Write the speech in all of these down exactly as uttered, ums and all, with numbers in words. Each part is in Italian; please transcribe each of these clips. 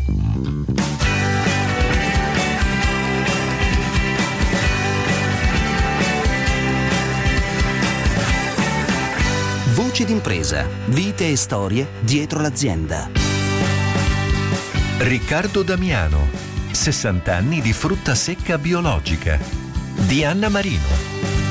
Voci d'impresa, vite e storie dietro l'azienda. Riccardo Damiano, sessanta anni di frutta secca biologica, di Anna Marino.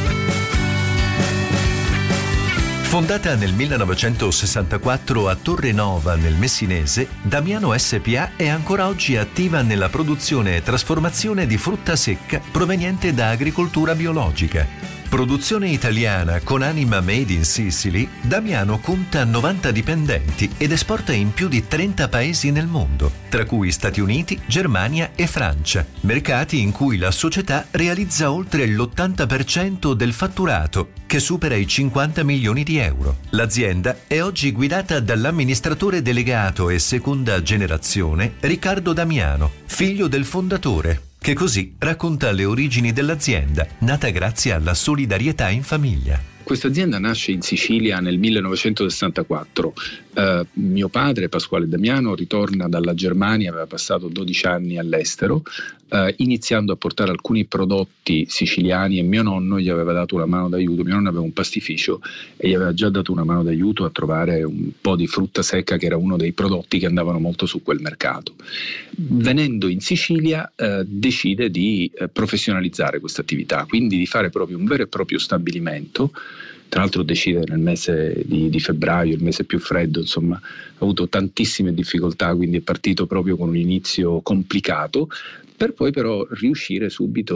Fondata nel millenovecentosessantaquattro a Torre Nova nel Messinese, Damiano S P A è ancora oggi attiva nella produzione e trasformazione di frutta secca proveniente da agricoltura biologica. Produzione italiana con anima made in Sicily, Damiano conta novanta dipendenti ed esporta in più di trenta paesi nel mondo, tra cui Stati Uniti, Germania e Francia, mercati in cui la società realizza oltre l'ottanta per cento del fatturato, che supera i cinquanta milioni di euro. L'azienda è oggi guidata dall'amministratore delegato e seconda generazione Riccardo Damiano, figlio del fondatore, che così racconta le origini dell'azienda, nata grazie alla solidarietà in famiglia. Questa azienda nasce in Sicilia nel millenovecentosessantaquattro. Uh, mio padre, Pasquale Damiano, ritorna dalla Germania, aveva passato dodici anni all'estero, uh, iniziando a portare alcuni prodotti siciliani, e mio nonno gli aveva dato una mano d'aiuto. Mio nonno aveva un pastificio e gli aveva già dato una mano d'aiuto a trovare un po' di frutta secca, che era uno dei prodotti che andavano molto su quel mercato. Venendo in Sicilia uh, decide di uh, professionalizzare questa attività, quindi di fare proprio un vero e proprio stabilimento. Tra l'altro decide nel mese di, di febbraio, il mese più freddo, insomma, ha avuto tantissime difficoltà, quindi è partito proprio con un inizio complicato, per poi però riuscire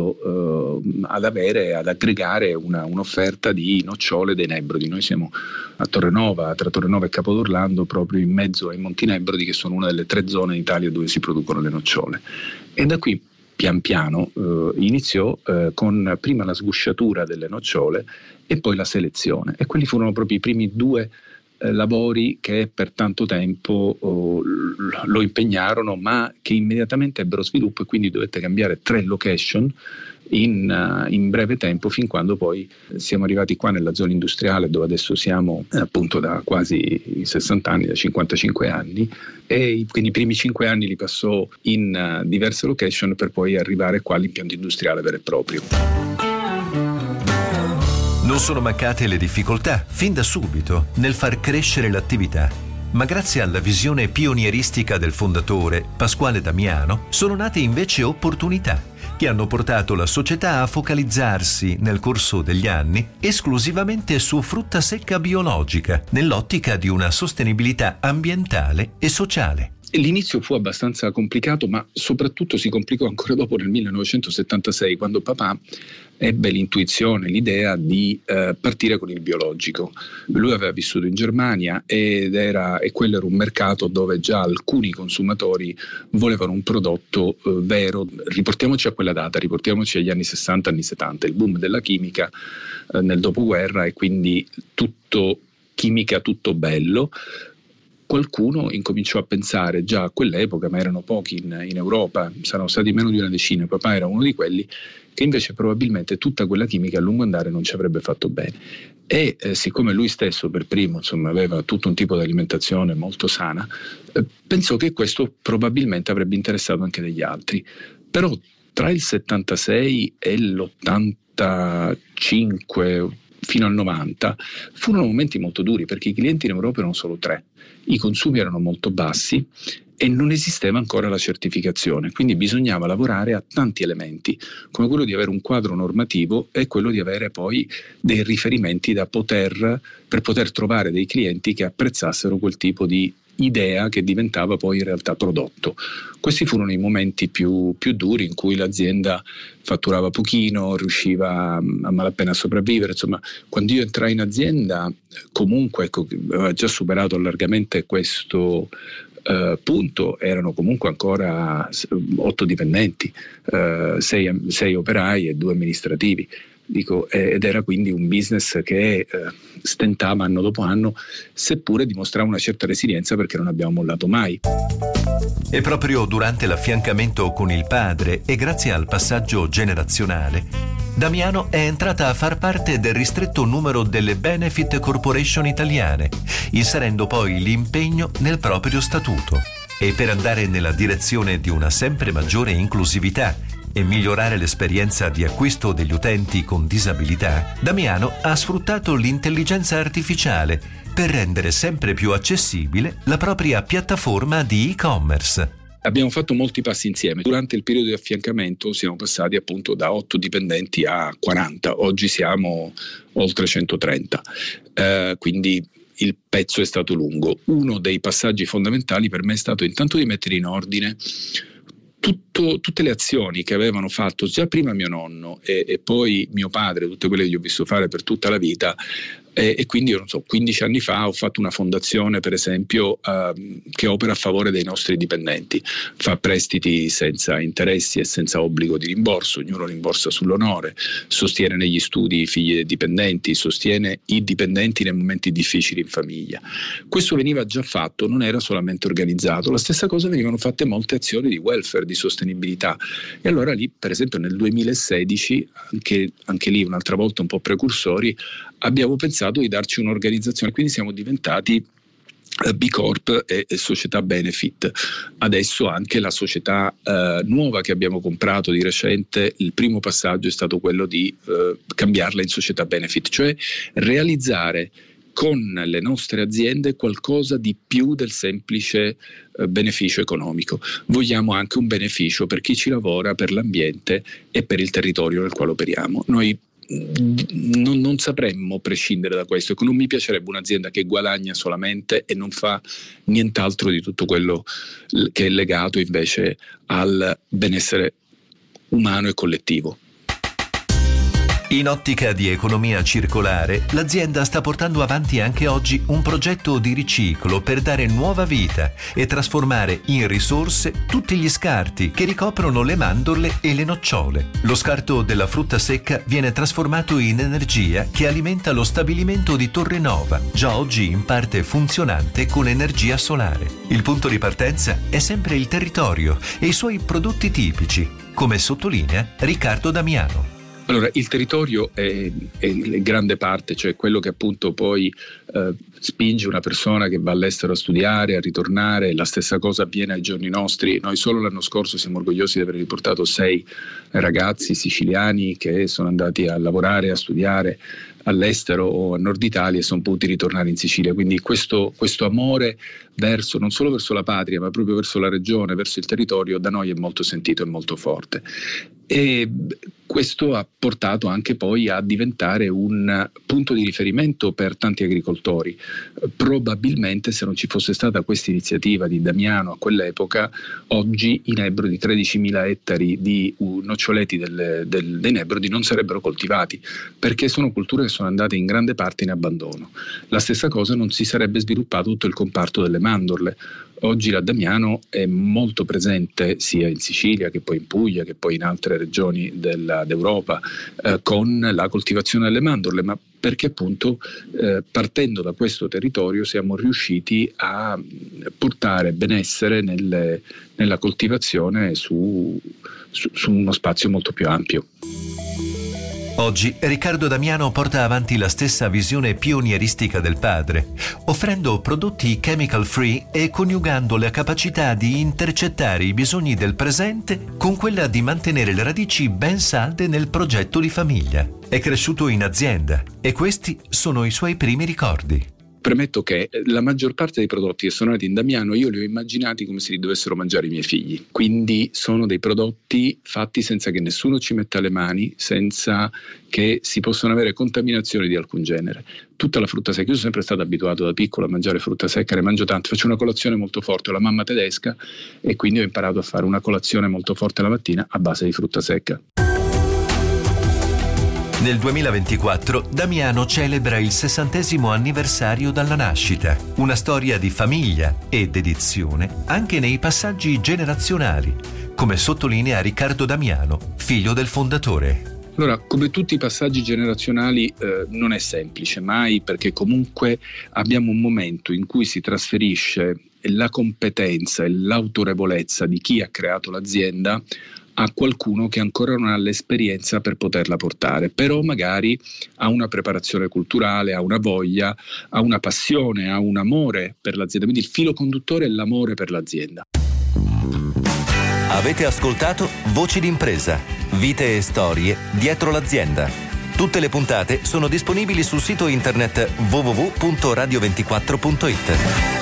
subito eh, ad avere, ad aggregare una, un'offerta di nocciole dei Nebrodi. Noi siamo a Torrenova, tra Torrenova e Capodorlando, proprio in mezzo ai Monti Nebrodi, che sono una delle tre zone in Italia dove si producono le nocciole. E da qui pian piano eh, iniziò eh, con prima la sgusciatura delle nocciole e poi la selezione, e quelli furono proprio i primi due eh, lavori che per tanto tempo oh, lo impegnarono, ma che immediatamente ebbero sviluppo, e quindi dovette cambiare tre location in, uh, in breve tempo, fin quando poi siamo arrivati qua nella zona industriale, dove adesso siamo eh, appunto da quasi sessanta anni, da cinquantacinque anni, e quindi i primi cinque anni li passò in uh, diverse location per poi arrivare qua all'impianto industriale vero e proprio. Non sono mancate le difficoltà, fin da subito, nel far crescere l'attività. Ma grazie alla visione pionieristica del fondatore, Pasquale Damiano, sono nate invece opportunità che hanno portato la società a focalizzarsi, nel corso degli anni, esclusivamente su frutta secca biologica, nell'ottica di una sostenibilità ambientale e sociale. L'inizio fu abbastanza complicato, ma soprattutto si complicò ancora dopo, nel millenovecentosettantasei, quando papà ebbe l'intuizione, l'idea di eh, partire con il biologico. Lui aveva vissuto in Germania ed era, e quello era un mercato dove già alcuni consumatori volevano un prodotto eh, vero. Riportiamoci a quella data, riportiamoci agli anni sessanta, anni settanta, il boom della chimica eh, nel dopoguerra, e quindi tutto chimica, tutto bello. Qualcuno incominciò a pensare già a quell'epoca, ma erano pochi in, in Europa, saranno stati meno di una decina, papà era uno di quelli, che invece probabilmente tutta quella chimica a lungo andare non ci avrebbe fatto bene. E eh, siccome lui stesso per primo, insomma, aveva tutto un tipo di alimentazione molto sana, eh, pensò che questo probabilmente avrebbe interessato anche degli altri. Però tra il settantasei e l'ottantacinque fino al novanta furono momenti molto duri, perché i clienti in Europa erano solo tre, i consumi erano molto bassi e non esisteva ancora la certificazione, quindi bisognava lavorare a tanti elementi, come quello di avere un quadro normativo e quello di avere poi dei riferimenti da poter, per poter trovare dei clienti che apprezzassero quel tipo di idea che diventava poi in realtà prodotto. Questi furono i momenti più, più duri, in cui l'azienda fatturava pochino, riusciva a malapena a sopravvivere. Insomma, quando io entrai in azienda, comunque ecco, aveva già superato largamente questo Uh, punto, erano comunque ancora otto dipendenti, uh, sei, sei operai e due amministrativi. Dico, ed era quindi un business che eh, stentava anno dopo anno, seppure dimostrava una certa resilienza, perché non abbiamo mollato mai. E proprio durante l'affiancamento con il padre e grazie al passaggio generazionale, Damiano è entrata a far parte del ristretto numero delle Benefit Corporation italiane, inserendo poi l'impegno nel proprio statuto. E per andare nella direzione di una sempre maggiore inclusività e migliorare l'esperienza di acquisto degli utenti con disabilità, Damiano ha sfruttato l'intelligenza artificiale per rendere sempre più accessibile la propria piattaforma di e-commerce. Abbiamo fatto molti passi insieme. Durante il periodo di affiancamento siamo passati appunto da otto dipendenti a quaranta, oggi siamo oltre centotrenta, eh, quindi il pezzo è stato lungo. Uno dei passaggi fondamentali per me è stato intanto di mettere in ordine Tutto, tutte le azioni che avevano fatto già prima mio nonno e, e poi mio padre, tutte quelle che gli ho visto fare per tutta la vita. E, e quindi io non so, quindici anni fa ho fatto una fondazione, per esempio, uh, che opera a favore dei nostri dipendenti, fa prestiti senza interessi e senza obbligo di rimborso, ognuno rimborsa sull'onore, sostiene negli studi i figli dei dipendenti, sostiene i dipendenti nei momenti difficili in famiglia. Questo veniva già fatto, non era solamente organizzato. La stessa cosa, venivano fatte molte azioni di welfare, di sostenibilità, e allora lì, per esempio nel duemilasedici, anche, anche lì un'altra volta un po' precursori, abbiamo pensato di darci un'organizzazione, quindi siamo diventati B Corp e, e società benefit. Adesso anche la società eh, nuova che abbiamo comprato di recente, il primo passaggio è stato quello di eh, cambiarla in società benefit, cioè realizzare con le nostre aziende qualcosa di più del semplice eh, beneficio economico. Vogliamo anche un beneficio per chi ci lavora, per l'ambiente e per il territorio nel quale operiamo. Noi Non, non sapremmo prescindere da questo. Non mi piacerebbe un'azienda che guadagna solamente e non fa nient'altro di tutto quello che è legato invece al benessere umano e collettivo. In ottica di economia circolare, l'azienda sta portando avanti anche oggi un progetto di riciclo per dare nuova vita e trasformare in risorse tutti gli scarti che ricoprono le mandorle e le nocciole. Lo scarto della frutta secca viene trasformato in energia che alimenta lo stabilimento di Torrenova, già oggi in parte funzionante con energia solare. Il punto di partenza è sempre il territorio e i suoi prodotti tipici, come sottolinea Riccardo Damiano. Allora, il territorio è, è grande parte, cioè quello che appunto poi eh, spinge una persona che va all'estero a studiare, a ritornare. La stessa cosa avviene ai giorni nostri. Noi solo l'anno scorso siamo orgogliosi di aver riportato sei ragazzi siciliani che sono andati a lavorare, a studiare all'estero o a Nord Italia e sono potuti ritornare in Sicilia. Quindi questo, questo amore verso, non solo verso la patria, ma proprio verso la regione, verso il territorio, da noi è molto sentito e molto forte. E questo ha portato anche poi a diventare un punto di riferimento per tanti agricoltori. Probabilmente se non ci fosse stata questa iniziativa di Damiano a quell'epoca, oggi i nebrodi, tredicimila ettari di noccioleti del, del, dei nebrodi non sarebbero coltivati, perché sono culture che sono andate in grande parte in abbandono. La stessa cosa, non si sarebbe sviluppato tutto il comparto delle mandorle. Oggi la Damiano è molto presente sia in Sicilia che poi in Puglia che poi in altre regioni della, d'Europa eh, con la coltivazione delle mandorle, ma perché appunto eh, partendo da questo territorio siamo riusciti a portare benessere nelle, nella coltivazione su, su, su uno spazio molto più ampio. Oggi Riccardo Damiano porta avanti la stessa visione pionieristica del padre, offrendo prodotti chemical free e coniugando la capacità di intercettare i bisogni del presente con quella di mantenere le radici ben salde nel progetto di famiglia. È cresciuto in azienda e questi sono i suoi primi ricordi. Premetto che la maggior parte dei prodotti che sono nati in Damiano io li ho immaginati come se li dovessero mangiare i miei figli, quindi sono dei prodotti fatti senza che nessuno ci metta le mani, senza che si possano avere contaminazioni di alcun genere. Tutta la frutta secca, io sono sempre stato abituato da piccolo a mangiare frutta secca, ne mangio tanto, faccio una colazione molto forte, ho la mamma tedesca e quindi ho imparato a fare una colazione molto forte la mattina a base di frutta secca. Nel duemilaventiquattro Damiano celebra il sessantesimo anniversario dalla nascita, una storia di famiglia e dedizione anche nei passaggi generazionali, come sottolinea Riccardo Damiano, figlio del fondatore. Allora, come tutti i passaggi generazionali eh, non è semplice mai, perché comunque abbiamo un momento in cui si trasferisce la competenza e l'autorevolezza di chi ha creato l'azienda a qualcuno che ancora non ha l'esperienza per poterla portare, però magari ha una preparazione culturale, ha una voglia, ha una passione, ha un amore per l'azienda. Quindi il filo conduttore è l'amore per l'azienda. Avete ascoltato Voci d'impresa, vite e storie dietro l'azienda. Tutte le puntate sono disponibili sul sito internet w w w punto radio ventiquattro punto it.